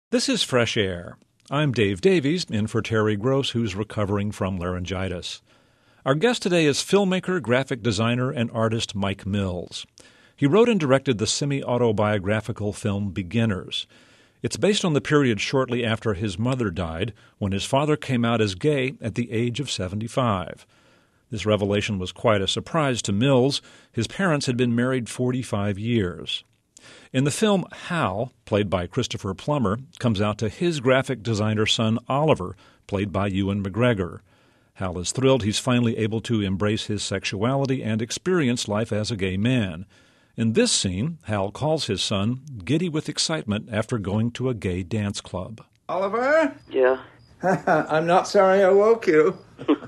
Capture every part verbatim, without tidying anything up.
This is Fresh Air. I'm Dave Davies, in for Terry Gross, who's recovering from laryngitis. Our guest today is filmmaker, graphic designer, and artist Mike Mills. He wrote and directed the semi-autobiographical film Beginners. It's based on the period shortly after his mother died, when his father came out as gay at the age of seventy-five. This revelation was quite a surprise to Mills. His parents had been married forty-five years. In the film, Hal, played by Christopher Plummer, comes out to his graphic designer son Oliver, played by Ewan McGregor. Hal is thrilled he's finally able to embrace his sexuality and experience life as a gay man. In this scene, Hal calls his son giddy with excitement after going to a gay dance club. Oliver? Yeah? I'm not sorry I woke you.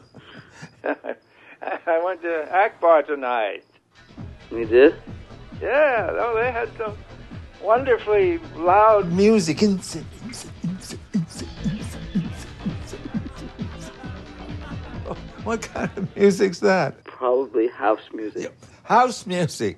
I went to Akbar tonight. You did? Yeah, oh, they had some wonderfully loud music. What kind of music's that? Probably house music. House music.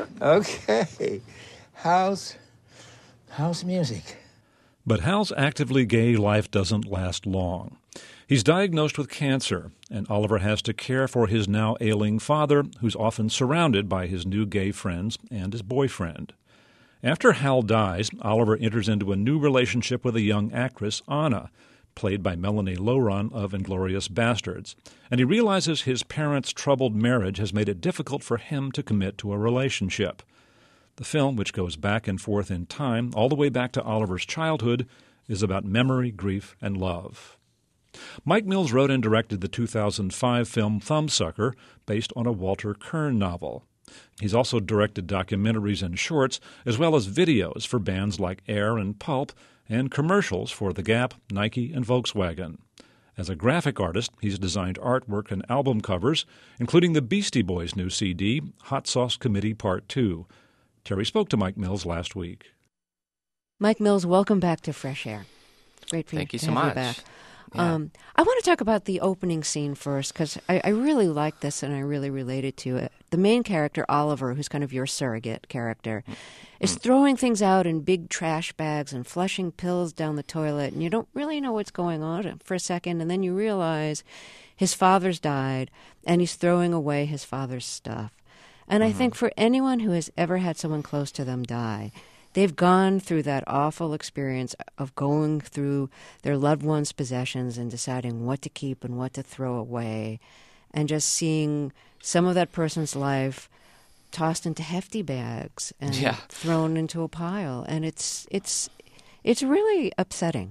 Okay. House, house music. But Hal's actively gay life doesn't last long. He's diagnosed with cancer, and Oliver has to care for his now ailing father, who's often surrounded by his new gay friends and his boyfriend. After Hal dies, Oliver enters into a new relationship with a young actress, Anna, played by Melanie Louron of Inglourious Bastards, and he realizes his parents' troubled marriage has made it difficult for him to commit to a relationship. The film, which goes back and forth in time, all the way back to Oliver's childhood, is about memory, grief, and love. Mike Mills wrote and directed the two thousand five film Thumbsucker, based on a Walter Kern novel. He's also directed documentaries and shorts, as well as videos for bands like Air and Pulp, and commercials for The Gap, Nike, and Volkswagen. As a graphic artist, he's designed artwork and album covers, including the Beastie Boys' new C D, Hot Sauce Committee Part two. Terry spoke to Mike Mills last week. Mike Mills, welcome back to Fresh Air. Great for Thank you you to so have much. you back. Yeah. Um, I want to talk about the opening scene first, because I, I really like this and I really related to it. The main character, Oliver, who's kind of your surrogate character, is Mm. throwing things out in big trash bags and flushing pills down the toilet, and you don't really know what's going on for a second, and then you realize his father's died, and he's throwing away his father's stuff. And Mm-hmm. I think for anyone who has ever had someone close to them die, they've gone through that awful experience of going through their loved one's possessions and deciding what to keep and what to throw away, and just seeing some of that person's life tossed into hefty bags and Yeah. thrown into a pile. And it's it's it's really upsetting.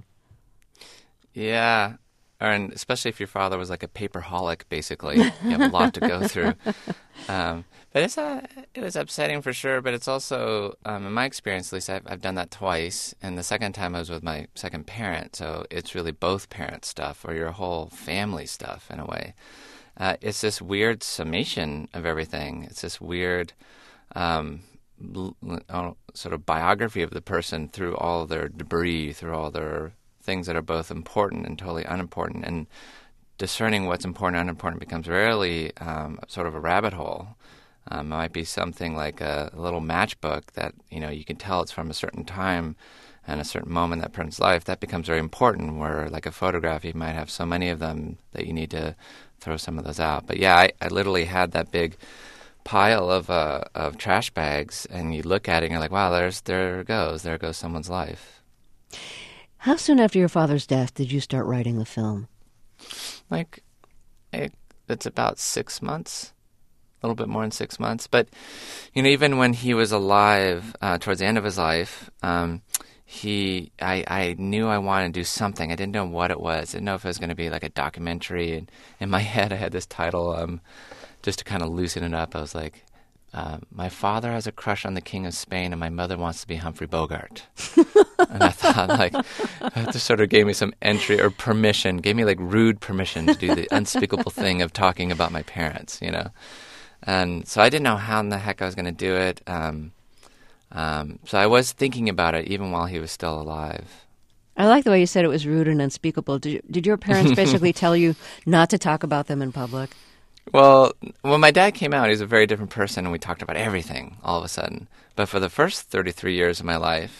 Yeah, and especially if your father was like a paperholic, basically, you have a lot to go through. Um, but it's a, it was upsetting for sure. But it's also, um, in my experience, at least, I've, I've done that twice, and the second time I was with my second parent. So it's really both parents' stuff, or your whole family stuff in a way. Uh, it's this weird summation of everything. It's this weird um, l- l- sort of biography of the person through all their debris, through all their things that are both important and totally unimportant. And discerning what's important and unimportant becomes rarely um, sort of a rabbit hole. Um, it might be something like a, a little matchbook that, you know, you can tell it's from a certain time and a certain moment in that person's life. That becomes very important, where like a photograph, you might have so many of them that you need to throw some of those out. But yeah, I, I literally had that big pile of uh, of trash bags, and you look at it and you're like, wow, there's there it goes. There goes someone's life. How soon after your father's death did you start writing the film? Like, it, it's about six months, a little bit more than six months. But, you know, even when he was alive, uh, towards the end of his life, um, he, I, I knew I wanted to do something. I didn't know what it was. I didn't know if it was going to be like a documentary. And in my head, I had this title, um, just to kind of loosen it up. I was like, uh, my father has a crush on the King of Spain, and my mother wants to be Humphrey Bogart. And I thought, like, that just sort of gave me some entry or permission, gave me like rude permission to do the unspeakable thing of talking about my parents, you know. And so I didn't know how in the heck I was going to do it. Um, um, so I was thinking about it even while he was still alive. I like the way you said it was rude and unspeakable. Did, you, did your parents basically tell you not to talk about them in public? Well, when my dad came out, he was a very different person, and we talked about everything all of a sudden. But for the first thirty-three years of my life,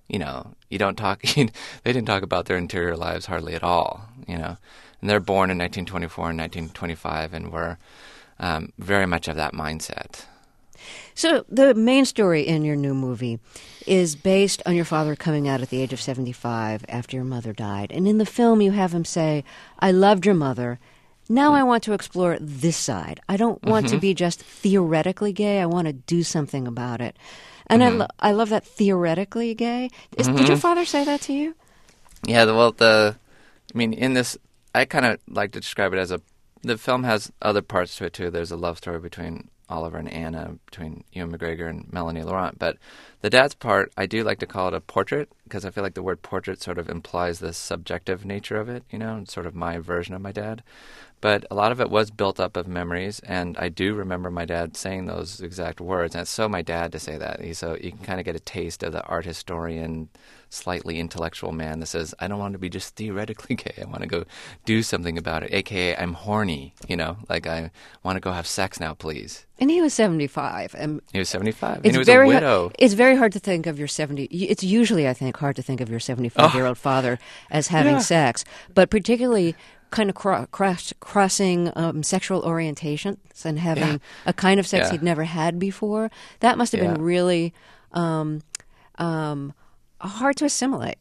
you know, you don't talk, they didn't talk about their interior lives hardly at all, you know. And they're born in nineteen twenty-four and nineteen twenty-five and were um, very much of that mindset. So the main story in your new movie is based on your father coming out at the age of seventy-five after your mother died. And in the film, you have him say, I loved your mother. Now mm-hmm. I want to explore this side. I don't want mm-hmm. to be just theoretically gay. I want to do something about it. And mm-hmm. I, lo- I love that theoretically gay. Is, mm-hmm. Did your father say that to you? Yeah, well, the, I mean, in this, I kind of like to describe it as a, the film has other parts to it too. There's a love story between Oliver and Anna, between Ewan McGregor and Melanie Laurent. But the dad's part, I do like to call it a portrait, because I feel like the word portrait sort of implies the subjective nature of it, you know, it's sort of my version of my dad. But a lot of it was built up of memories, and I do remember my dad saying those exact words. And it's so my dad to say that. He, so you can kind of get a taste of the art historian, slightly intellectual man that says, I don't want to be just theoretically gay. I want to go do something about it, a k a I'm horny, you know, like I want to go have sex now, please. And he was seventy-five. And he was seventy-five, and he was very a widow. Hard, it's very hard to think of your seventy. It's usually, I think, hard to think of your seventy-five-year-old oh. father as having yeah. sex, but particularly kind of cro- cross, crossing um, sexual orientations and having yeah. a kind of sex yeah. he'd never had before. That must have yeah. been really um, um, hard to assimilate.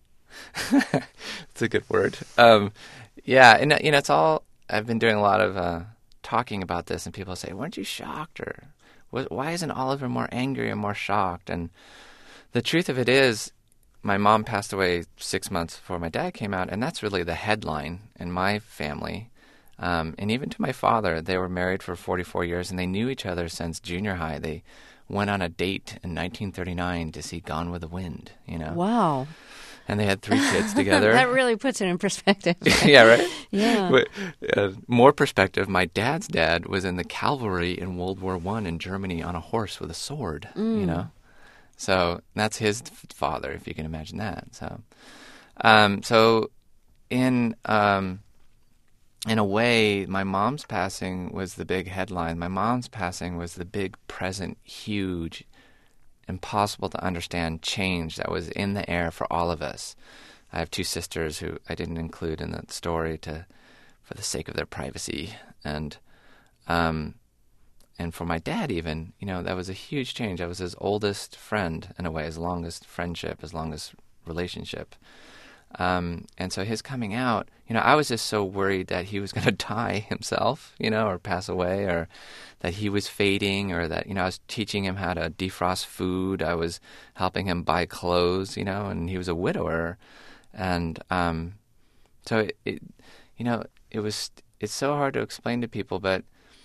It's a good word. Um, yeah, and you know, it's all. I've been doing a lot of uh, talking about this, and people say, "Weren't you shocked?" Or "Why isn't Oliver more angry or more shocked?" And the truth of it is, my mom passed away six months before my dad came out, and that's really the headline in my family. Um, and even to my father, they were married for forty-four years, and they knew each other since junior high. They went on a date in nineteen thirty-nine to see Gone with the Wind, you know. Wow. And they had three kids together. That really puts it in perspective. Yeah, right? Yeah. But, uh, more perspective, my dad's dad was in the cavalry in World War One in Germany on a horse with a sword, mm. you know. So that's his father, if you can imagine that. So, um, so in um, in a way, my mom's passing was the big headline. My mom's passing was the big, present, huge, impossible to understand change that was in the air for all of us. I have two sisters who I didn't include in the story to, for the sake of their privacy, and um, and for my dad even, you know, that was a huge change. That was his oldest friend in a way, his longest friendship, his longest relationship. Um, and so his coming out, you know, I was just so worried that he was going to die himself, you know, or pass away, or that he was fading, or that, you know, I was teaching him how to defrost food. I was helping him buy clothes, you know, and he was a widower. And um, so, it, it, you know, it was, it's so hard to explain to people, but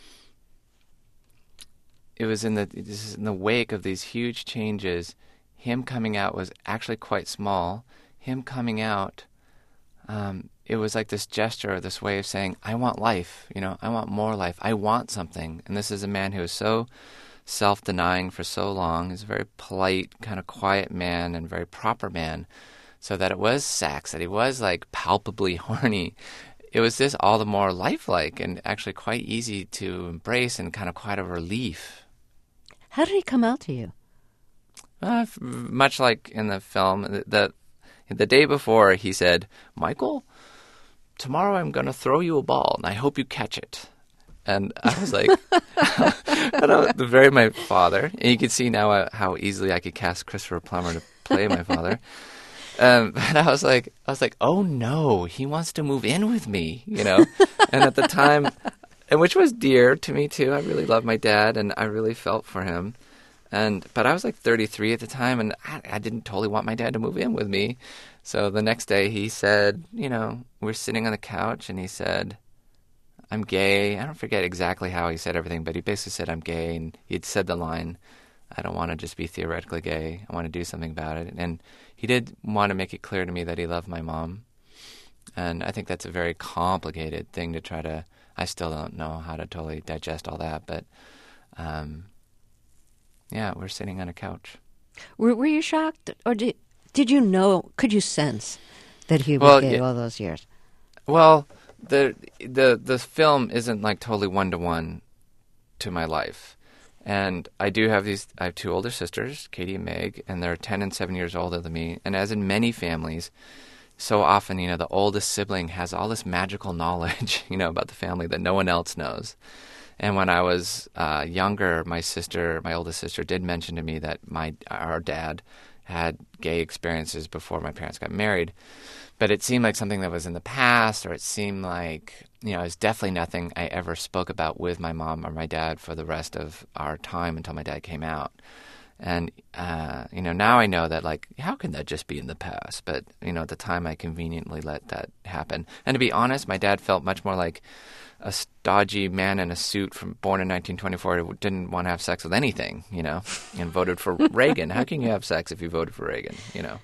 it was in the, this is in the wake of these huge changes. Him coming out was actually quite small. Him coming out, um, it was like this gesture, this way of saying, I want life, you know, I want more life, I want something. And this is a man who is so self-denying for so long. He's a very polite, kind of quiet man and very proper man. So that it was sex, that he was like palpably horny. It was just all the more lifelike and actually quite easy to embrace and kind of quite a relief. How did he come out to you? Uh, much like in the film, the, the The day before, he said, Michael, tomorrow I'm going to throw you a ball, and I hope you catch it. And I was like, I don't, the very my father. And you can see now uh, how easily I could cast Christopher Plummer to play my father. Um, and I was like, I was like, oh no, he wants to move in with me, you know. And at the time, and which was dear to me too. I really loved my dad, and I really felt for him. And but I was like thirty-three at the time, and I, I didn't totally want my dad to move in with me. So the next day he said, you know, we're sitting on the couch, and he said, I'm gay. I don't forget exactly how he said everything, but he basically said, I'm gay. And he'd said the line, I don't want to just be theoretically gay. I want to do something about it. And he did want to make it clear to me that he loved my mom. And I think that's a very complicated thing to try to, I still don't know how to totally digest all that, but um yeah, we're sitting on a couch. Were, were you shocked, or did did you know? Could you sense that he was well, gay yeah, all those years? Well, the the the film isn't like totally one to one to my life, And I do have these, I have two older sisters, Katie and Meg, and they're ten and seven years older than me. And as in many families, so often, you know, the oldest sibling has all this magical knowledge, you know, about the family that no one else knows. And when I was uh, younger, my sister, my oldest sister, did mention to me that my our dad had gay experiences before my parents got married. But it seemed like something that was in the past, or it seemed like, you know, it was definitely nothing I ever spoke about with my mom or my dad for the rest of our time until my dad came out. And, uh, you know, now I know that, like, how can that just be in the past? But, you know, at the time I conveniently let that happen. And to be honest, my dad felt much more like a stodgy man in a suit from born in nineteen twenty-four who didn't want to have sex with anything, you know, and voted for Reagan. How can you have sex if you voted for Reagan, you know?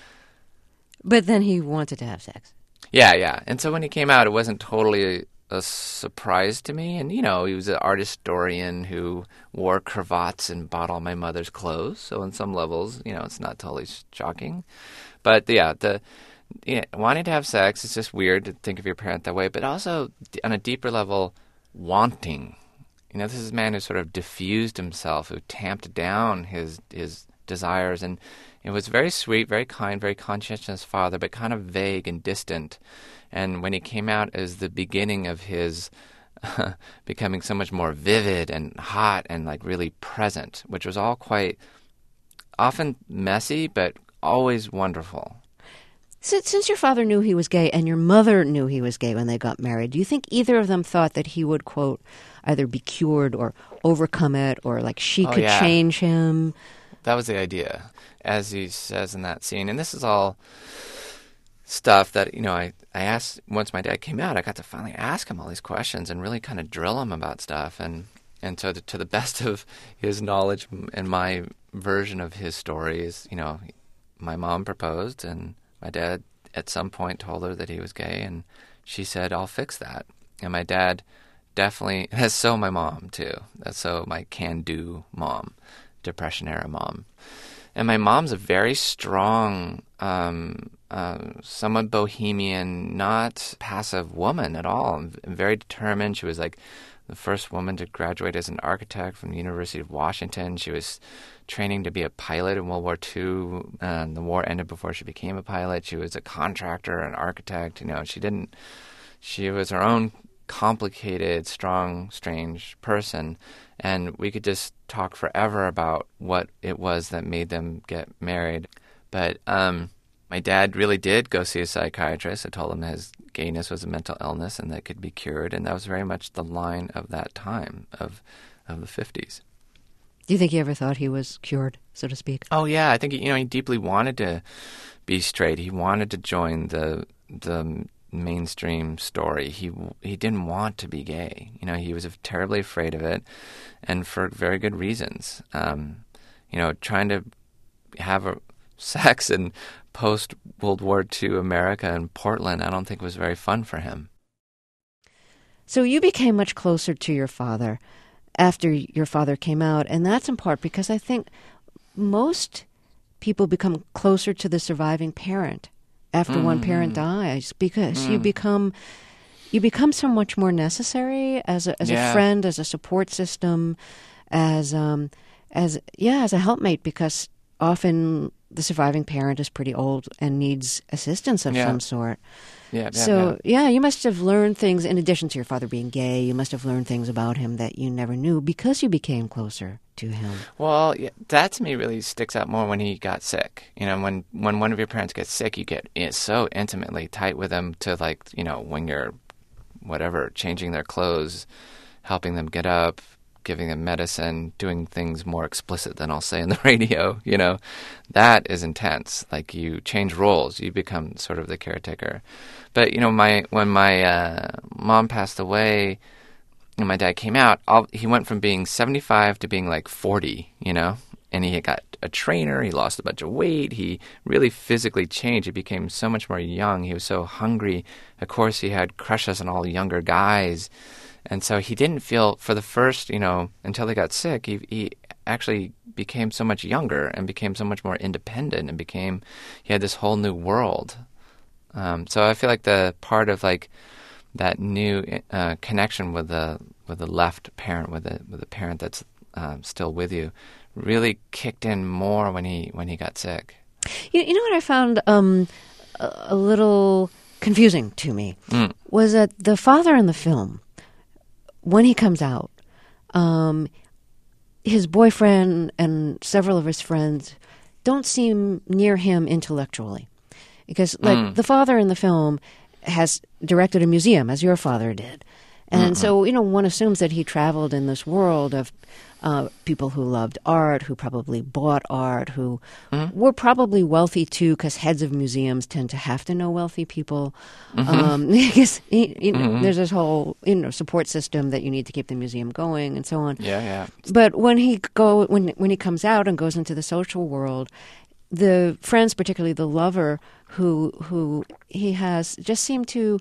But then he wanted to have sex. Yeah, yeah. And so when he came out, it wasn't totally a, a surprise to me. And, you know, he was an art historian who wore cravats and bought all my mother's clothes. So on some levels, you know, it's not totally shocking. But, yeah, the you know, wanting to have sex, it's just weird to think of your parent that way. But also, on a deeper level, wanting. You know, this is a man who sort of diffused himself, who tamped down his his desires. And it was very sweet, very kind, very conscientious father, but kind of vague and distant. And when he came out as the beginning of his uh, becoming so much more vivid and hot and like really present, which was all quite often messy, but always wonderful. Since, since your father knew he was gay and your mother knew he was gay when they got married, do you think either of them thought that he would, quote, either be cured or overcome it, or like she oh, could yeah. change him? That was the idea, as he says in that scene. And this is all stuff that, you know, I, I asked, once my dad came out, I got to finally ask him all these questions and really kind of drill him about stuff. And, and so to, to the best of his knowledge and my version of his stories, you know, my mom proposed and my dad at some point told her that he was gay, and she said, I'll fix that. And my dad definitely, that's so my mom too. That's so my can-do mom, Depression-era mom. And my mom's a very strong, um, uh, somewhat bohemian, not passive woman at all. And very determined. She was like the first woman to graduate as an architect from the University of Washington. She was training to be a pilot in World War Two, and the war ended before she became a pilot. She was a contractor, an architect. You know, she didn't. She was her own complicated, strong, strange person, and we could just talk forever about what it was that made them get married. But um, my dad really did go see a psychiatrist. I told him that his gayness was a mental illness and that could be cured, and that was very much the line of that time of of the fifties. Do you think he ever thought he was cured, so to speak? Oh yeah, I think you know he deeply wanted to be straight. He wanted to join the the mainstream story. He he didn't want to be gay. You know, he was terribly afraid of it, and for very good reasons. Um, you know, trying to have a sex in post World War Two America and Portland, I don't think was very fun for him. So you became much closer to your father after your father came out, and that's in part because I think most people become closer to the surviving parent after mm. one parent dies, because mm. you become you become so much more necessary as a as yeah. a friend, as a support system, as um as yeah, as a helpmate, because often the surviving parent is pretty old and needs assistance of yeah. some sort. Yeah, yeah, so, yeah. yeah, you must have learned things, in addition to your father being gay, you must have learned things about him that you never knew because you became closer to him. Well, yeah, that to me really sticks out more when he got sick. You know, when, when one of your parents gets sick, you get so intimately tight with them to, like, you know, when you're, whatever, changing their clothes, helping them get up, giving them medicine, doing things more explicit than I'll say in the radio, you know, that is intense. Like, you change roles, you become sort of the caretaker. But, you know, my when my uh, mom passed away and my dad came out, I'll, he went from being seventy-five to being like forty, you know, and he got a trainer, he lost a bunch of weight, he really physically changed. He became so much more young, he was so hungry. Of course, he had crushes on all younger guys. And so he didn't feel, for the first, you know, until he got sick, he he actually became so much younger and became so much more independent and became, he had this whole new world. Um, so I feel like the part of like that new uh, connection with the with the left parent, with the with the parent that's um, still with you, really kicked in more when he when he got sick. You, you know what I found um, a, a little confusing to me Mm. was that the father in the film, when he comes out, um, his boyfriend and several of his friends don't seem near him intellectually. Because, like, Mm. the father in the film has directed a museum, as your father did. And so, you know, one assumes that he traveled in this world of uh, people who loved art, who probably bought art, who Mm-hmm. were probably wealthy, too, because heads of museums tend to have to know wealthy people. Mm-hmm. Um, because, you you know, Mhm. there's this whole, you know, support system that you need to keep the museum going and so on. Yeah, yeah. But when he go when when he comes out and goes into the social world, the friends, particularly the lover who who he has, just seem to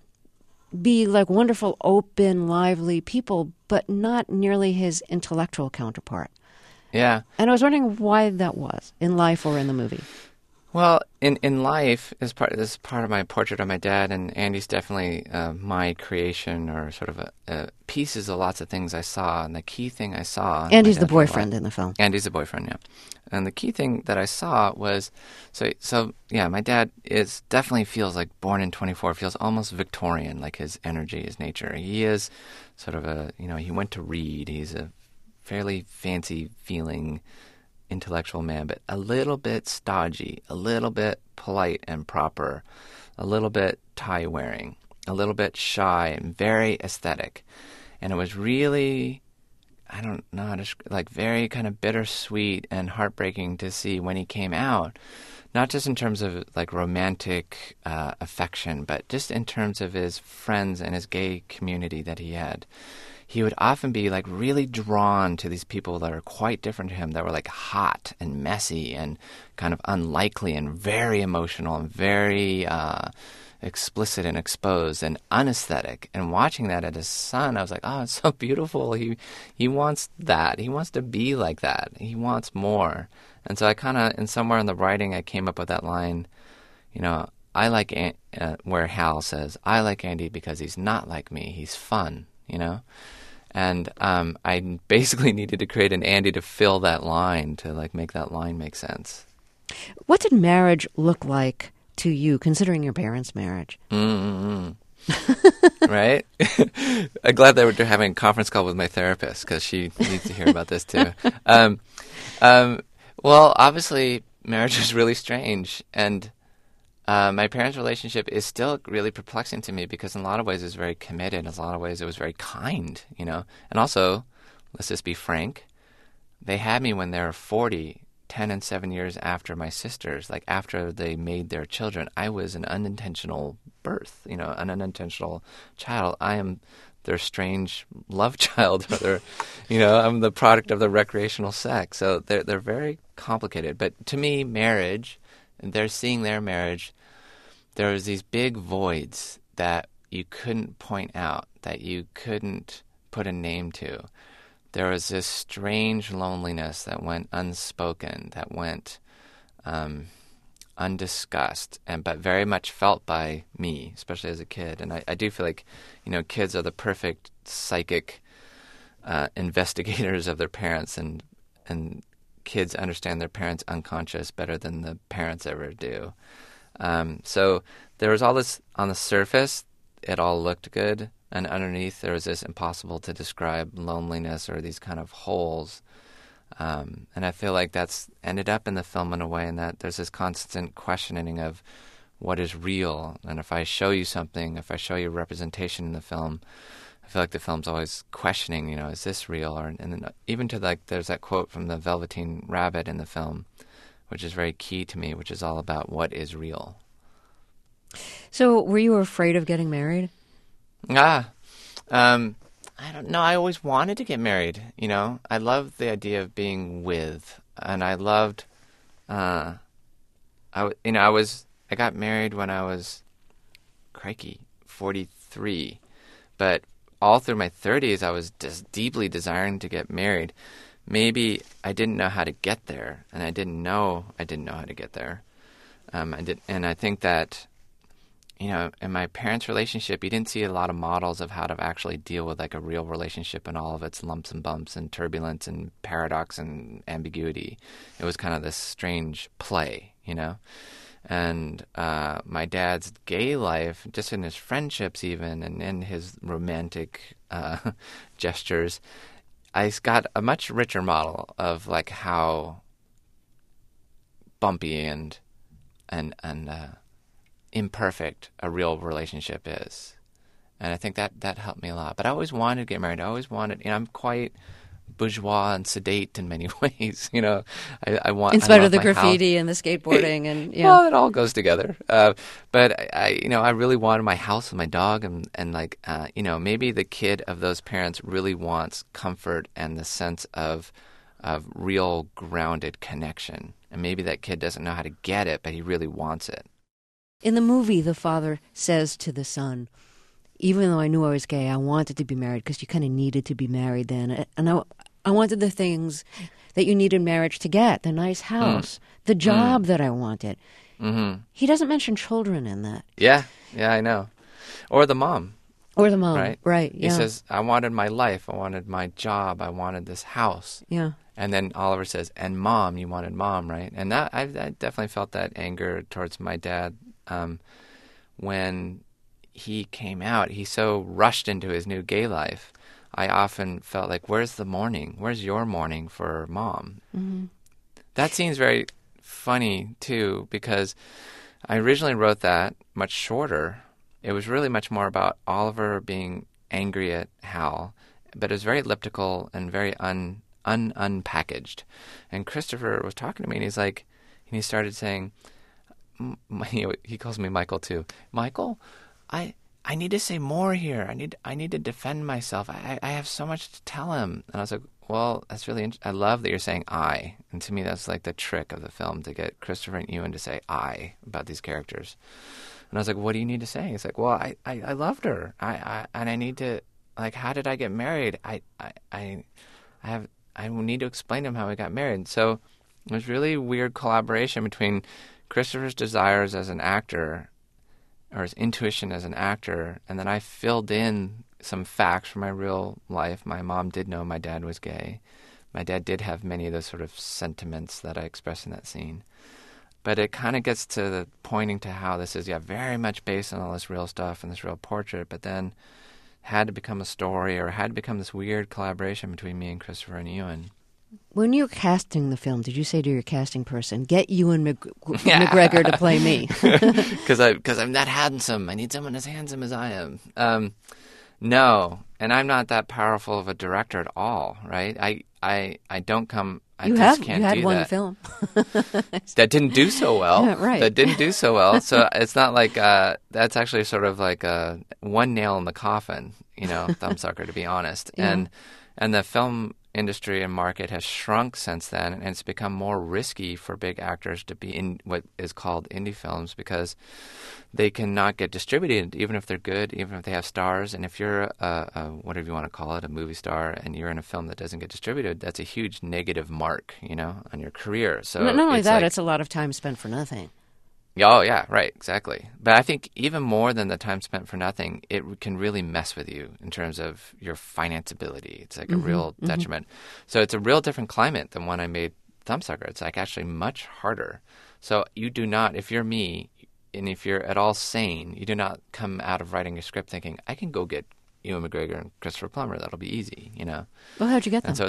be like wonderful, open, lively people, but not nearly his intellectual counterpart. Yeah. And I was wondering why that was in life or in the movie. Well, in, in life, as part this is part of my portrait of my dad, and Andy's definitely uh, my creation, or sort of a, a pieces of lots of things I saw. And the key thing I saw, Andy's my the dad's life- boyfriend in the film. Andy's the boyfriend, yeah. And the key thing that I saw was, so so yeah, my dad is definitely feels like born in twenty-four, feels almost Victorian, like his energy, his nature. He is sort of a, you know, he went to read. He's a fairly fancy feeling intellectual man, but a little bit stodgy, a little bit polite and proper, a little bit tie wearing, a little bit shy and very aesthetic. And it was really, I don't know, how to desc- like very kind of bittersweet and heartbreaking to see when he came out, not just in terms of like romantic uh, affection, but just in terms of his friends and his gay community that he had. He would often be like really drawn to these people that are quite different to him, that were like hot and messy and kind of unlikely and very emotional and very uh, explicit and exposed and unaesthetic. And watching that at his son, I was like, oh, it's so beautiful. He he wants that. He wants to be like that. He wants more. And so I kind of, in somewhere in the writing, I came up with that line, you know, I like An- uh, where Hal says, I like Andy because he's not like me. He's fun, you know? And um, I basically needed to create an Andy to fill that line, to like make that line make sense. What did marriage look like to you, considering your parents' marriage? Mm-hmm. Right? I'm glad that we're having a conference call with my therapist, because she needs to hear about this too. Um, um, well, obviously, marriage is really strange, and uh, my parents' relationship is still really perplexing to me, because in a lot of ways it was very committed. In a lot of ways it was very kind, you know. And also, let's just be frank, they had me when they were forty, ten and seven years after my sisters, like after they made their children. I was an unintentional birth, you know, an unintentional child. I am their strange love child, or their, you know, I'm the product of the recreational sex. So they're they're very complicated. But to me, marriage, and they're seeing their marriage, there was these big voids that you couldn't point out, that you couldn't put a name to. There was this strange loneliness that went unspoken, that went um, undiscussed, and but very much felt by me, especially as a kid. And I, I do feel like, you know, kids are the perfect psychic uh, investigators of their parents, and and kids understand their parents' unconscious better than the parents ever do. Um, so there was all this on the surface. It all looked good. And underneath, there was this impossible to describe loneliness, or these kind of holes. Um, and I feel like that's ended up in the film in a way, in that there's this constant questioning of what is real. And if I show you something, if I show you representation in the film, I feel like the film's always questioning, you know, is this real? Or, and then even to like, there's that quote from the Velveteen Rabbit in the film, which is very key to me, which is all about what is real. So were you afraid of getting married? Ah, um, I don't know. I always wanted to get married. You know, I loved the idea of being with, and I loved, uh, I w- you know, I was, I got married when I was, crikey, forty-three, but all through my thirties, I was just deeply desiring to get married. Maybe I didn't know how to get there, and I didn't know I didn't know how to get there. Um, I did, and I think that you know, in my parents' relationship, you didn't see a lot of models of how to actually deal with like a real relationship and all of its lumps and bumps and turbulence and paradox and ambiguity. It was kind of this strange play, you know. And uh, my dad's gay life, just in his friendships even, and in his romantic uh, gestures, I got a much richer model of like how bumpy and and and uh, imperfect a real relationship is. And I think that that helped me a lot. But I always wanted to get married. I always wanted, you know, I'm quite bourgeois and sedate in many ways. You know, I, I want. In spite I of the my graffiti house. and the skateboarding and yeah. Well, it all goes together. Uh, but I, I, you know, I really wanted my house and my dog, and and like, uh, you know, maybe the kid of those parents really wants comfort and the sense of of real grounded connection, and maybe that kid doesn't know how to get it, but he really wants it. In the movie, the father says to the son, even though I knew I was gay, I wanted to be married because you kind of needed to be married then. And I, I wanted the things that you needed marriage to get, the nice house, mm. the job mm. that I wanted. Mm-hmm. He doesn't mention children in that. Yeah, yeah, I know. Or the mom. Or the mom, right? right, yeah. He says, I wanted my life, I wanted my job, I wanted this house. Yeah. And then Oliver says, and mom, you wanted mom, right? And that I, I definitely felt that anger towards my dad um, when he came out. He so rushed into his new gay life. I often felt like, where's the mourning? Where's your mourning for mom? Mm-hmm. That seems very funny, too, because I originally wrote that much shorter. It was really much more about Oliver being angry at Hal, but it was very elliptical and very un, un unpackaged. And Christopher was talking to me, and he's like, and he started saying, he calls me Michael, too. Michael, I... I need to say more here. I need I need to defend myself. I I have so much to tell him. And I was like, well, that's really interesting. I love that you're saying I. And to me, that's like the trick of the film, to get Christopher and Ewan to say I about these characters. And I was like, what do you need to say? He's like, well, I, I, I loved her. I, I and I need to, like, how did I get married? I, I, I, I have I need to explain to him how we got married. So it was really weird collaboration between Christopher's desires as an actor, or his intuition as an actor, and then I filled in some facts from my real life. My mom did know my dad was gay. My dad did have many of those sort of sentiments that I expressed in that scene. But it kind of gets to the pointing to how this is, yeah, very much based on all this real stuff and this real portrait, but then had to become a story, or had to become this weird collaboration between me and Christopher and Ewan. When you were casting the film, did you say to your casting person, get Ewan Mc- yeah. McGregor to play me? Because I, cause I'm that handsome. I need someone as handsome as I am. Um, no, and I'm not that powerful of a director at all, right? I I, I don't come... I you just have, can't you had do one that. film. That didn't do so well. Yeah, right. That didn't do so well. So it's not like... Uh, that's actually sort of like a one nail in the coffin, you know, Thumbsucker, to be honest. Yeah. And And the film industry and market has shrunk since then, and it's become more risky for big actors to be in what is called indie films, because they cannot get distributed, even if they're good, even if they have stars. And if you're a, a whatever you want to call it, a movie star, and you're in a film that doesn't get distributed, that's a huge negative mark, you know, on your career. So not only it's that, like, it's a lot of time spent for nothing. Oh, yeah, right, exactly. But I think even more than the time spent for nothing, it can really mess with you in terms of your financeability. It's like Mm-hmm, a real mm-hmm. detriment. So it's a real different climate than when I made Thumbsucker. It's like actually much harder. So you do not, if you're me, and if you're at all sane, you do not come out of writing a script thinking, I can go get Ewan McGregor and Christopher Plummer. That'll be easy, you know? Well, how'd you get them? And so,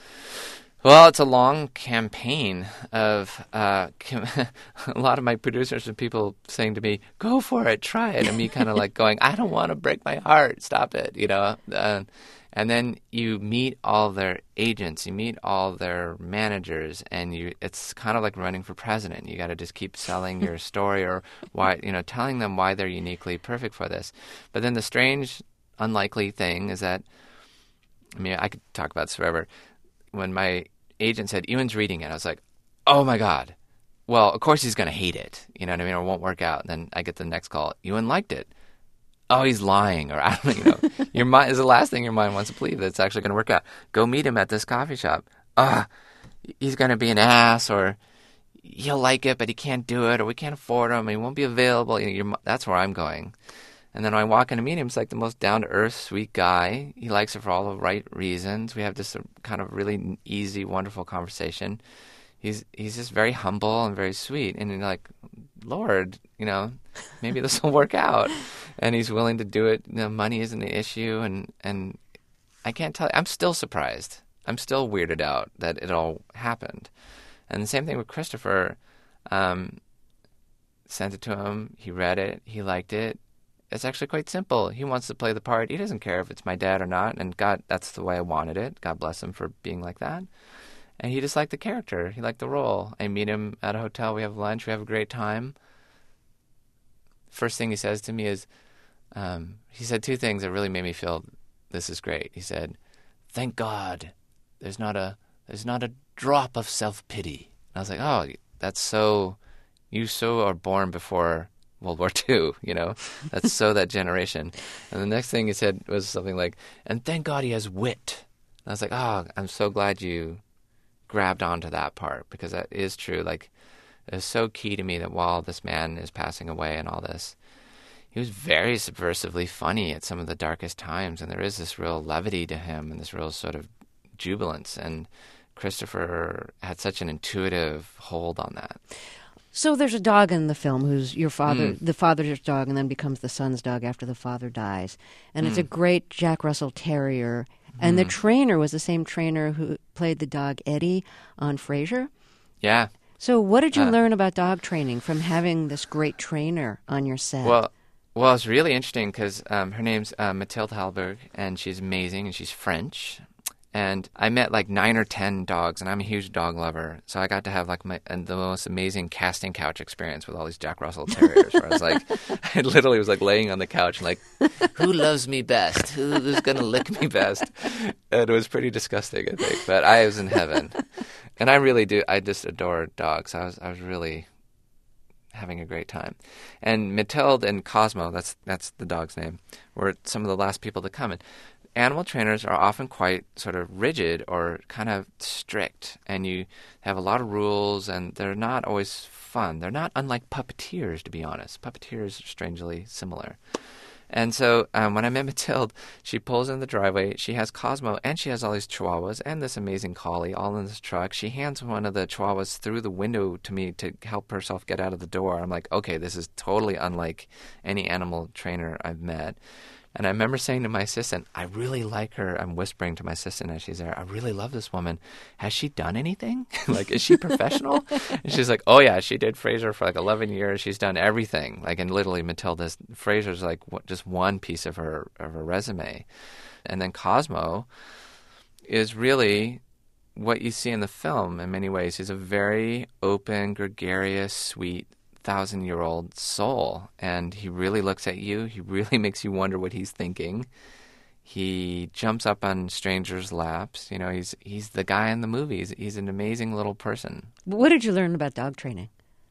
well, it's a long campaign of uh, com- a lot of my producers and people saying to me, go for it, try it. And me kind of like going, I don't want to break my heart. Stop it, you know. Uh, and then you meet all their agents, you meet all their managers, and you it's kind of like running for president. You got to just keep selling your story, or why, you know, telling them why they're uniquely perfect for this. But then the strange, unlikely thing is that, I mean, I could talk about this forever. When my agent said, Ewan's reading it, I was like, oh my God. Well, of course he's going to hate it. You know what I mean? Or it won't work out. And then I get the next call. Ewan liked it. Oh, he's lying. Or I don't know. You know, your mind is the last thing your mind wants to believe that it's actually going to work out. Go meet him at this coffee shop. Ah, he's going to be an ass. Or he'll like it, but he can't do it, or we can't afford him, and he won't be available. You know, you're, that's where I'm going. And then when I walk in to meet him, he's like the most down-to-earth, sweet guy. He likes her for all the right reasons. We have this kind of really easy, wonderful conversation. He's he's just very humble and very sweet. And you're like, Lord, you know, maybe this will work out. And he's willing to do it. You know, money isn't the issue. And, and I can't tell you. I'm still surprised. I'm still weirded out that it all happened. And the same thing with Christopher. Um, sent it to him. He read it. He liked it. It's actually quite simple. He wants to play the part. He doesn't care if it's my dad or not. And God, that's the way I wanted it. God bless him for being like that. And he just liked the character. He liked the role. I meet him at a hotel. We have lunch. We have a great time. First thing he says to me is, um, he said two things that really made me feel this is great. He said, "Thank God there's not a there's not a drop of self-pity." And I was like, oh, that's so, you so are born before World War Two, you know? That's so that generation. And the next thing he said was something like, "And thank God he has wit." And I was like, oh, I'm so glad you grabbed onto that part, because that is true. Like, it was so key to me that while this man is passing away and all this, he was very subversively funny at some of the darkest times, and there is this real levity to him and this real sort of jubilance, and Christopher had such an intuitive hold on that. So there's a dog in the film who's your father, Mm. the father's dog, and then becomes the son's dog after the father dies. And Mm. it's a great Jack Russell Terrier. And the trainer was the same trainer who played the dog Eddie on Frasier. Yeah. So what did you Uh, learn about dog training from having this great trainer on your set? Well, well, it's really interesting because um, her name's uh, Mathilde Halberg, and she's amazing, and she's French. And I met like nine or ten dogs, and I'm a huge dog lover. So I got to have like my and the most amazing casting couch experience with all these Jack Russell Terriers. Where I was like, I literally was like laying on the couch and like, who loves me best? Who's gonna lick me best? And it was pretty disgusting, I think, but I was in heaven. And I really do. I just adore dogs. I was I was really having a great time. And Mathilde and Cosmo, that's that's the dog's name, were some of the last people to come in. Animal trainers are often quite sort of rigid or kind of strict, and you have a lot of rules, and they're not always fun. They're not unlike puppeteers, to be honest. Puppeteers are strangely similar. And so um, when I met Mathilde, she pulls in the driveway. She has Cosmo, and she has all these chihuahuas and this amazing collie all in this truck. She hands one of the chihuahuas through the window to me to help herself get out of the door. I'm like, okay, this is totally unlike any animal trainer I've met. And I remember saying to my assistant, I really like her. I'm whispering to my assistant as she's there, I really love this woman. Has she done anything? Like, is she professional? And she's like, oh, yeah, she did Frasier for like eleven years. She's done everything. Like, and literally Matilda's, Frasier's like what, just one piece of her of her resume. And then Cosmo is really what you see in the film in many ways. He's a very open, gregarious, sweet, thousand-year-old soul, and he really looks at you. He really makes you wonder what he's thinking. He jumps up on strangers' laps. You know, he's he's the guy in the movies. He's an amazing little person. What did you learn about dog training?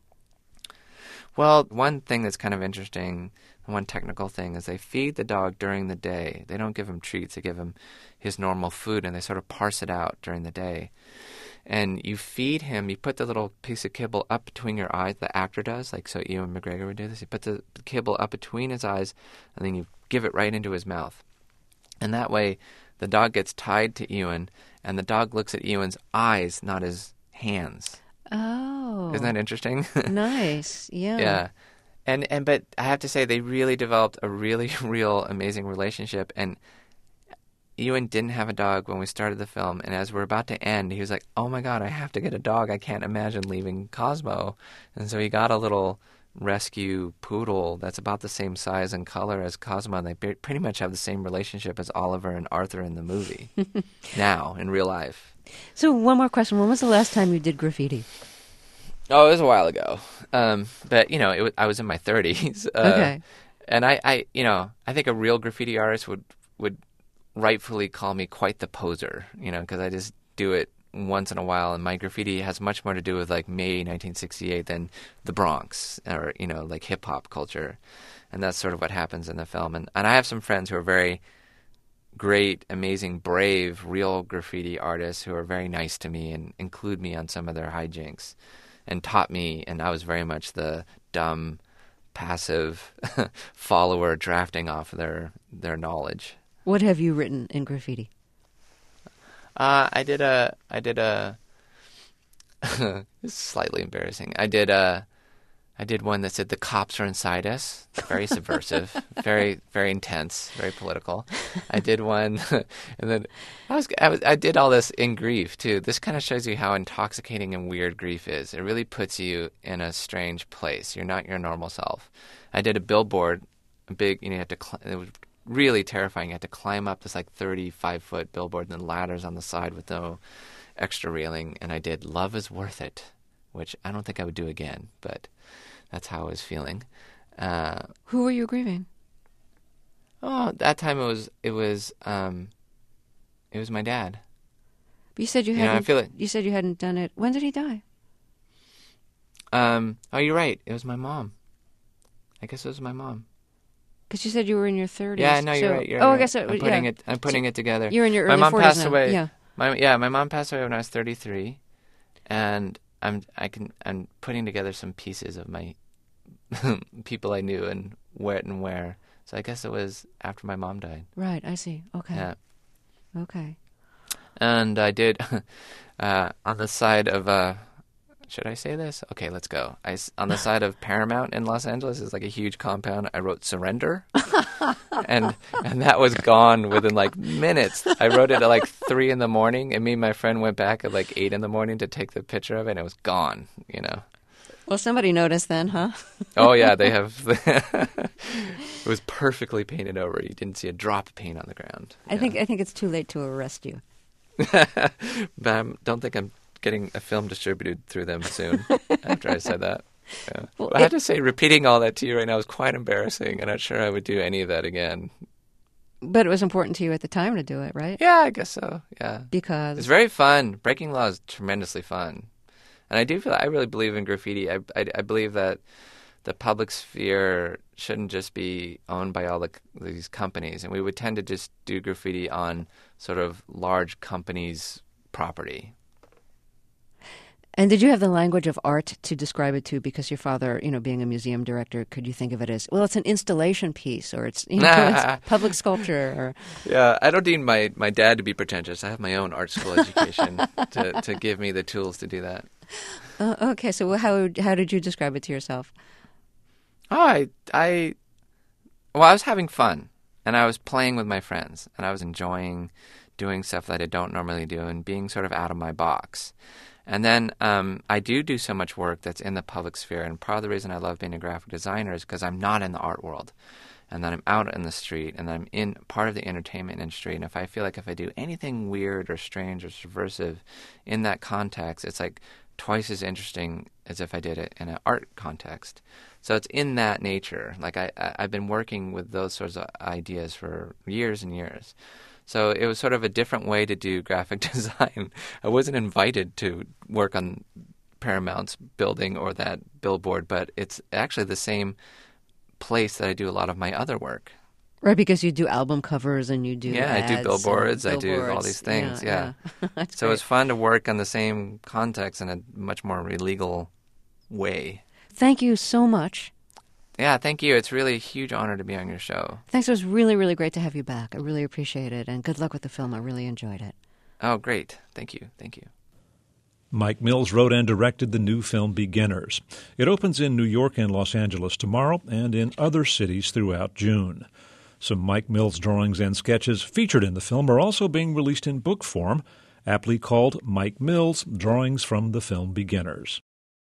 Well, one thing that's kind of interesting, one technical thing, is they feed the dog during the day. They don't give him treats. They give him his normal food, and they sort of parse it out during the day. And you feed him, you put the little piece of kibble up between your eyes, the actor does, like so Ewan McGregor would do this. You put the kibble up between his eyes, and then you give it right into his mouth. And that way, the dog gets tied to Ewan, and the dog looks at Ewan's eyes, not his hands. Oh. Isn't that interesting? Nice, yeah. Yeah. And, and but I have to say, they really developed a really, real, amazing relationship. And Ewan didn't have a dog when we started the film, and as we're about to end, he was like, oh my God, I have to get a dog. I can't imagine leaving Cosmo. And so he got a little rescue poodle that's about the same size and color as Cosmo, and they pretty much have the same relationship as Oliver and Arthur in the movie now, in real life. So one more question. When was the last time you did graffiti? Oh, it was a while ago. Um, but, you know, it was, I was in my thirties. Uh, Okay. And I, I, you know, I think a real graffiti artist would, would rightfully call me quite the poser, you know, because I just do it once in a while, and my graffiti has much more to do with like May nineteen sixty-eight than the Bronx or, you know, like hip hop culture. And that's sort of what happens in the film. And, and I have some friends who are very great, amazing, brave, real graffiti artists who are very nice to me and include me on some of their hijinks. and taught me, and I was very much the dumb, passive follower drafting off their their knowledge. What have you written in graffiti? Uh, I did a, I did a, it's slightly embarrassing. I did a, I did one that said the cops are inside us. Very subversive, very, very intense, very political. I did one, and then I was, I was, I did all this in grief too. This kind of shows you how intoxicating and weird grief is. It really puts you in a strange place. You're not your normal self. I did a billboard, a big, you know, you had to, cl- it was really terrifying. You had to climb up this like thirty-five foot billboard and then ladders on the side with no extra railing. And I did Love is Worth It, which I don't think I would do again, but that's how I was feeling. Uh, Who were you grieving? oh, at that time it was, it was, um, it was my dad. But you said you You know, hadn't. I feel it. You said you hadn't done it. When did he die? Um, oh, you're right. It was my mom. I guess it was my mom. Because you said you were in your thirties. Yeah, no, you're so, right. You're oh, right. I guess it, I'm putting yeah. it. I'm putting So it together. You're in your my early mom forties passed now. away. Yeah. My yeah, my mom passed away when I was thirty-three, and I'm I can I'm putting together some pieces of my people I knew and where and where. So I guess it was after my mom died. Right. I see. Okay. Yeah, Okay. and I did uh, on the side of. Uh, Should I say this? Okay, let's go. I, on the side of Paramount in Los Angeles is like a huge compound. I wrote surrender, and and that was gone within like minutes. I wrote it at like three in the morning, and me and my friend went back at like eight in the morning to take the picture of it, and it was gone. You know. Well, somebody noticed then, huh? Oh yeah, they have. It was perfectly painted over. You didn't see a drop of paint on the ground. I think I think it's too late to arrest you. But I don't think I'm getting a film distributed through them soon after I said that. Yeah. Well, I have it- to say, repeating all that to you right now is quite embarrassing. I'm not sure I would do any of that again. But it was important to you at the time to do it, right? Yeah, I guess so. Yeah. Because It's very fun. Breaking law is tremendously fun. And I do feel, I really believe in graffiti. I, I, I believe that the public sphere shouldn't just be owned by all the, these companies. And we would tend to just do graffiti on sort of large companies' property. And did you have the language of art to describe it to? Because your father, you know, being a museum director, could you think of it as, well, it's an installation piece, or it's, you know, it's public sculpture, or Yeah, I don't need my, my dad to be pretentious. I have my own art school education to, to give me the tools to do that. uh, okay. So how how did you describe it to yourself? Oh, I, I, well, I was having fun, and I was playing with my friends, and I was enjoying doing stuff that I don't normally do and being sort of out of my box. And then um, I do do so much work that's in the public sphere, and part of the reason I love being a graphic designer is because I'm not in the art world, and then I'm out in the street, and I'm in part of the entertainment industry. And if I feel like if I do anything weird or strange or subversive in that context, it's like twice as interesting as if I did it in an art context. So it's in that nature. Like I, I, I've been working with those sorts of ideas for years and years. So it was sort of a different way to do graphic design. I wasn't invited to work on Paramount's building or that billboard, but it's actually the same place that I do a lot of my other work. Right, because you do album covers and you do Yeah, I do ads billboards, and I do all billboards. these things, yeah. yeah. That's So great. it's fun to work on the same context in a much more legal way. Thank you so much. Yeah, thank you. It's really a huge honor to be on your show. Thanks. It was really, really great to have you back. I really appreciate it. And good luck with the film. I really enjoyed it. Oh, great. Thank you. Thank you. Mike Mills wrote and directed the new film Beginners. It opens in New York and Los Angeles tomorrow and in other cities throughout June. Some Mike Mills drawings and sketches featured in the film are also being released in book form, aptly called Mike Mills Drawings from the Film Beginners.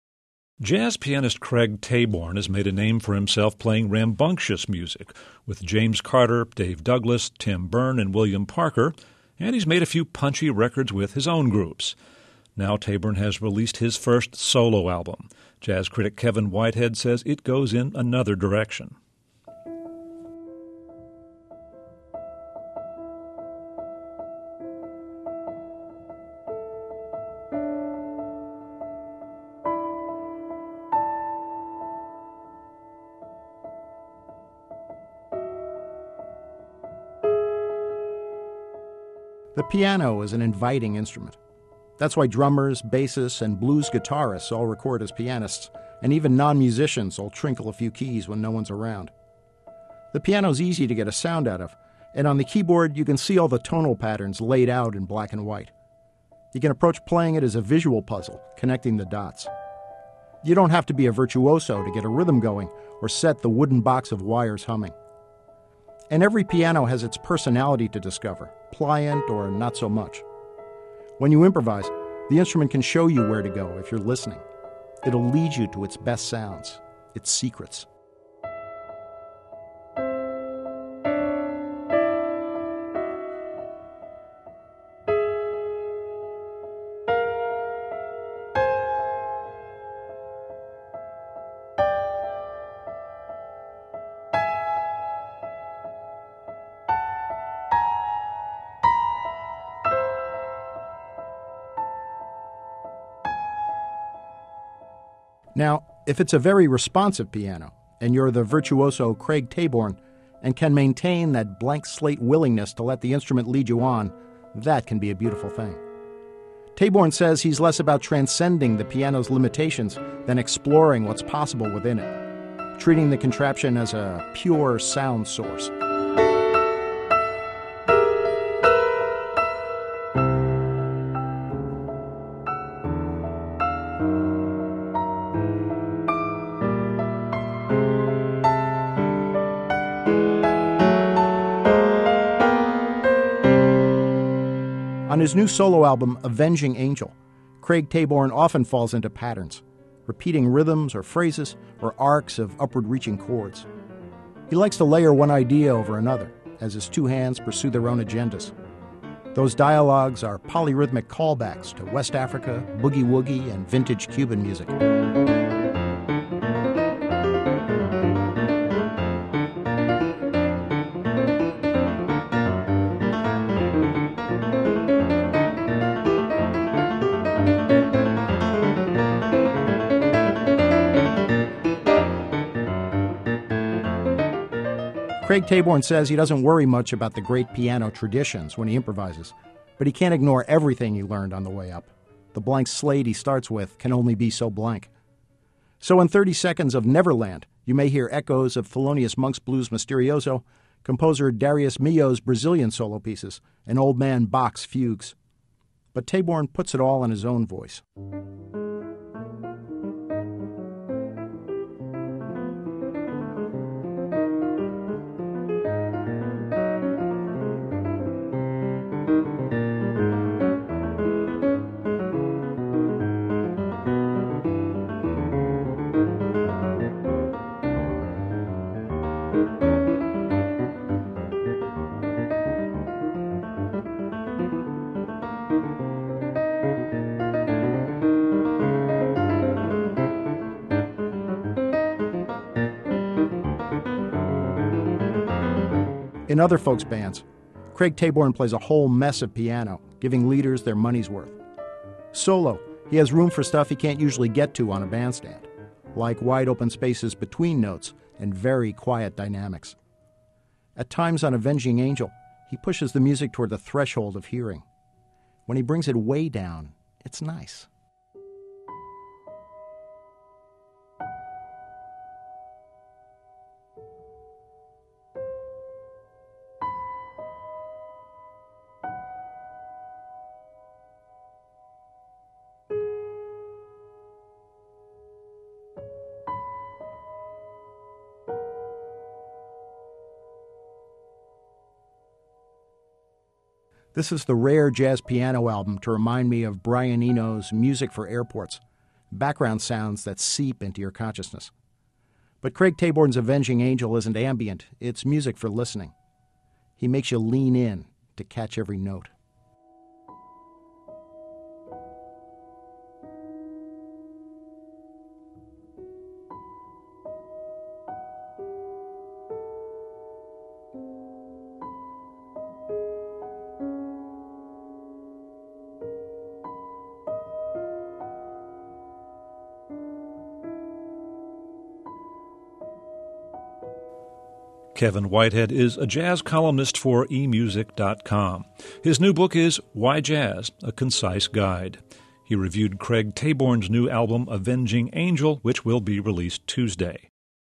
Jazz pianist Craig Taborn has made a name for himself playing rambunctious music with James Carter, Dave Douglas, Tim Byrne, and William Parker, and he's made a few punchy records with his own groups. Now Taborn has released his first solo album. Jazz critic Kevin Whitehead says it goes in another direction. The piano is an inviting instrument. That's why drummers, bassists, and blues guitarists all record as pianists, and even non-musicians will trinkle a few keys when no one's around. The piano's easy to get a sound out of, and on the keyboard you can see all the tonal patterns laid out in black and white. You can approach playing it as a visual puzzle, connecting the dots. You don't have to be a virtuoso to get a rhythm going or set the wooden box of wires humming. And every piano has its personality to discover, pliant or not so much. When you improvise, the instrument can show you where to go if you're listening. It'll lead you to its best sounds, its secrets. Now, if it's a very responsive piano, and you're the virtuoso Craig Taborn, and can maintain that blank slate willingness to let the instrument lead you on, that can be a beautiful thing. Taborn says he's less about transcending the piano's limitations than exploring what's possible within it, treating the contraption as a pure sound source. On his new solo album, Avenging Angel, Craig Taborn often falls into patterns, repeating rhythms or phrases or arcs of upward-reaching chords. He likes to layer one idea over another as his two hands pursue their own agendas. Those dialogues are polyrhythmic callbacks to West Africa, boogie-woogie, and vintage Cuban music. Craig Taborn says he doesn't worry much about the great piano traditions when he improvises, but he can't ignore everything he learned on the way up. The blank slate he starts with can only be so blank. So in thirty seconds of Neverland, you may hear echoes of Thelonious Monk's Blues Mysterioso, composer Darius Milhaud's Brazilian solo pieces, and Old Man Bach's fugues. But Taborn puts it all in his own voice. In other folks' bands, Craig Taborn plays a whole mess of piano, giving leaders their money's worth. Solo, he has room for stuff he can't usually get to on a bandstand, like wide open spaces between notes and very quiet dynamics. At times on Avenging Angel, he pushes the music toward the threshold of hearing. When he brings it way down, it's nice. This is the rare jazz piano album to remind me of Brian Eno's Music for Airports, background sounds that seep into your consciousness. But Craig Taborn's Avenging Angel isn't ambient, it's music for listening. He makes you lean in to catch every note. Kevin Whitehead is a jazz columnist for e music dot com. His new book is Why Jazz? A Concise Guide. He reviewed Craig Taborn's new album Avenging Angel, which will be released Tuesday.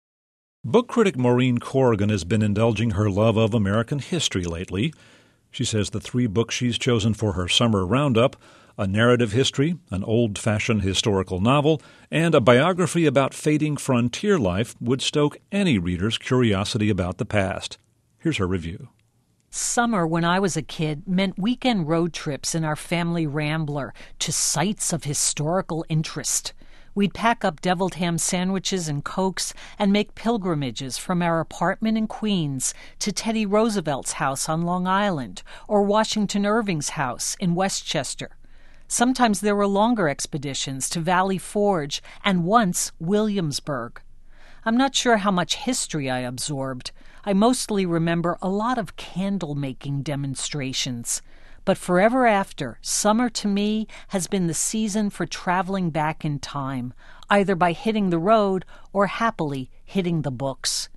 Book critic Maureen Corrigan has been indulging her love of American history lately. She says the three books she's chosen for her summer roundup, a narrative history, an old-fashioned historical novel, and a biography about fading frontier life would stoke any reader's curiosity about the past. Here's her review. Summer, when I was a kid, meant weekend road trips in our family Rambler to sites of historical interest. We'd pack up deviled ham sandwiches and Cokes and make pilgrimages from our apartment in Queens to Teddy Roosevelt's house on Long Island or Washington Irving's house in Westchester. Sometimes there were longer expeditions to Valley Forge and once Williamsburg. I'm not sure how much history I absorbed. I mostly remember a lot of candle-making demonstrations. But forever after, summer to me has been the season for traveling back in time, either by hitting the road or happily hitting the books.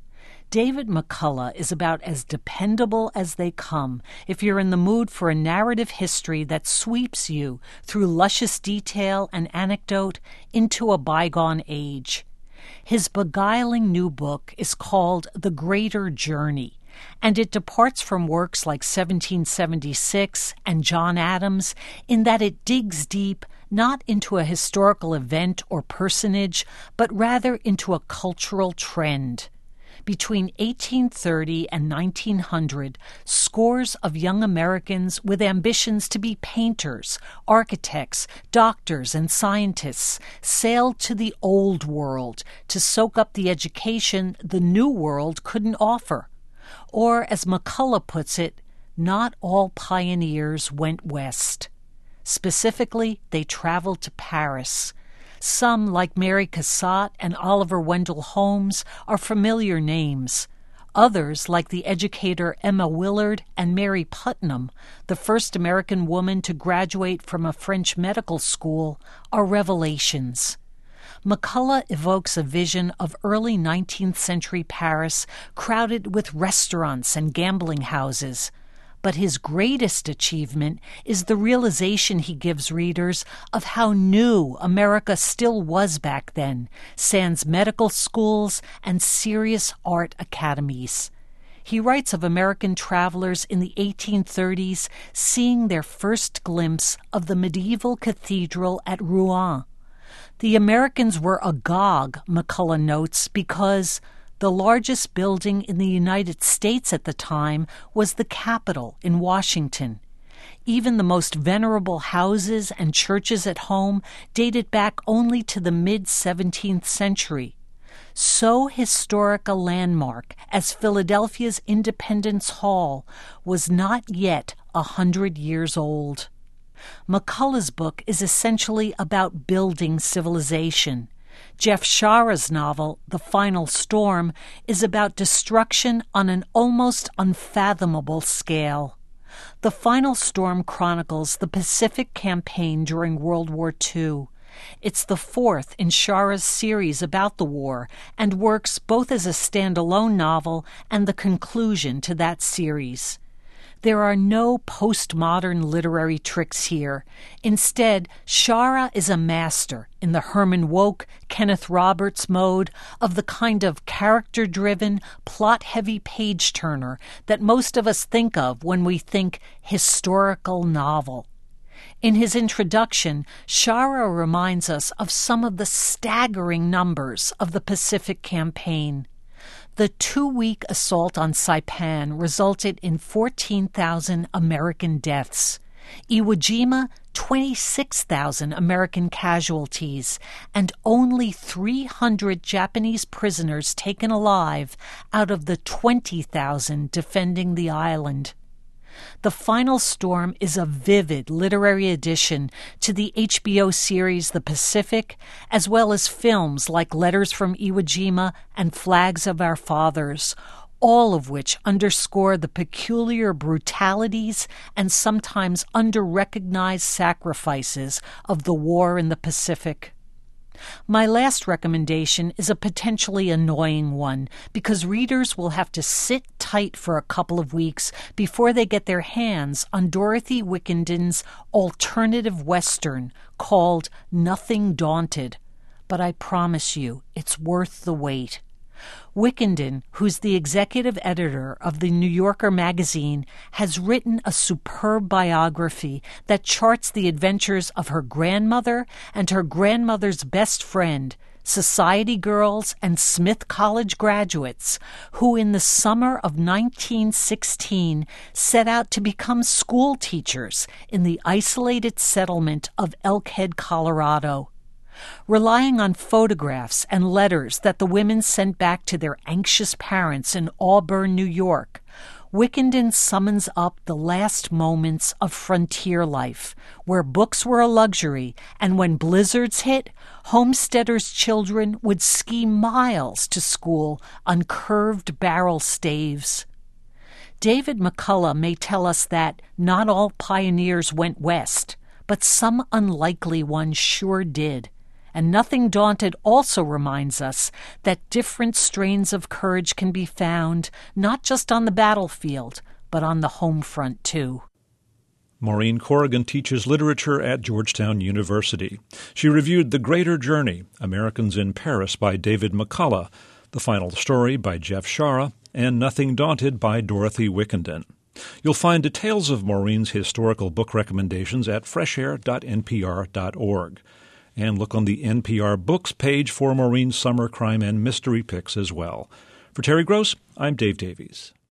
David McCullough is about as dependable as they come if you're in the mood for a narrative history that sweeps you through luscious detail and anecdote into a bygone age. His beguiling new book is called The Greater Journey, and it departs from works like seventeen seventy-six and John Adams in that it digs deep not into a historical event or personage, but rather into a cultural trend. Between eighteen thirty and nineteen hundred, scores of young Americans with ambitions to be painters, architects, doctors, and scientists sailed to the Old World to soak up the education the New World couldn't offer. Or, as McCullough puts it, not all pioneers went west. Specifically, they traveled to Paris. Some, like Mary Cassatt and Oliver Wendell Holmes, are familiar names. Others, like the educator Emma Willard and Mary Putnam, the first American woman to graduate from a French medical school, are revelations. McCullough evokes a vision of early nineteenth century Paris crowded with restaurants and gambling houses. But his greatest achievement is the realization he gives readers of how new America still was back then, sans medical schools and serious art academies. He writes of American travelers in the eighteen thirties seeing their first glimpse of the medieval cathedral at Rouen. The Americans were agog, McCullough notes, because the largest building in the United States at the time was the Capitol in Washington. Even the most venerable houses and churches at home dated back only to the mid-seventeenth century. So historic a landmark as Philadelphia's Independence Hall was not yet a hundred years old. McCullough's book is essentially about building civilization. Jeff Shara's novel, The Final Storm, is about destruction on an almost unfathomable scale. The Final Storm chronicles the Pacific Campaign during World War Two. It's the fourth in Shara's series about the war and works both as a standalone novel and the conclusion to that series. There are no postmodern literary tricks here. Instead, Shara is a master in the Herman Wouk, Kenneth Roberts mode of the kind of character-driven, plot-heavy page-turner that most of us think of when we think historical novel. In his introduction, Shara reminds us of some of the staggering numbers of the Pacific Campaign. The two-week assault on Saipan resulted in fourteen thousand American deaths. Iwo Jima, twenty-six thousand American casualties, and only three hundred Japanese prisoners taken alive out of the twenty thousand defending the island. The Final Storm is a vivid literary addition to the H B O series The Pacific, as well as films like Letters from Iwo Jima and Flags of Our Fathers, all of which underscore the peculiar brutalities and sometimes under-recognized sacrifices of the war in the Pacific. My last recommendation is a potentially annoying one because readers will have to sit tight for a couple of weeks before they get their hands on Dorothy Wickenden's alternative Western called Nothing Daunted. But I promise you, it's worth the wait. Wickenden, who's the executive editor of the New Yorker magazine, has written a superb biography that charts the adventures of her grandmother and her grandmother's best friend, society girls and Smith College graduates, who in the summer of nineteen sixteen set out to become school teachers in the isolated settlement of Elkhead, Colorado. Relying on photographs and letters that the women sent back to their anxious parents in Auburn, New York, Wickenden summons up the last moments of frontier life, where books were a luxury, and when blizzards hit, homesteaders' children would ski miles to school on curved barrel staves. David McCullough may tell us that not all pioneers went west, but some unlikely ones sure did. And Nothing Daunted also reminds us that different strains of courage can be found not just on the battlefield, but on the home front too. Maureen Corrigan teaches literature at Georgetown University. She reviewed The Greater Journey, Americans in Paris by David McCullough, The Final Story by Jeff Shara, and Nothing Daunted by Dorothy Wickenden. You'll find details of Maureen's historical book recommendations at fresh air dot n p r dot org. And look on the N P R Books page for Maureen's summer crime and mystery picks as well. For Terry Gross, I'm Dave Davies.